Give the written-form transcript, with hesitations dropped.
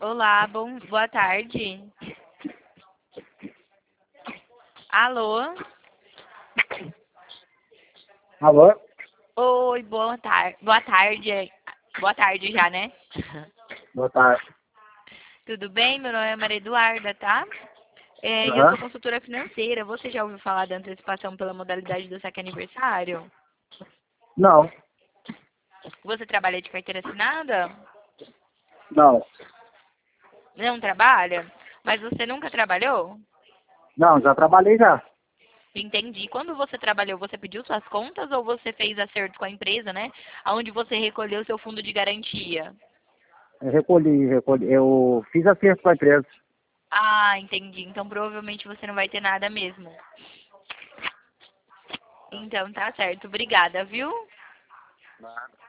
Olá, boa tarde. Alô? Alô? Oi, boa tarde. Boa tarde. Boa tarde já, né? Boa tarde. Tudo bem? Meu nome é Maria Eduarda, tá? E eu Aham. sou consultora financeira. Você já ouviu falar da antecipação pela modalidade do saque aniversário? Não, Você trabalha de carteira assinada? não. Não trabalha? Mas você nunca trabalhou? Não, já trabalhei já. Entendi. Quando você trabalhou, você pediu suas contas ou você fez acertos com a empresa, né? Onde você recolheu seu fundo de garantia? Eu recolhi. Eu fiz acerto com a empresa. Ah, entendi. Então provavelmente você não vai ter nada mesmo. Então tá certo. Obrigada, viu?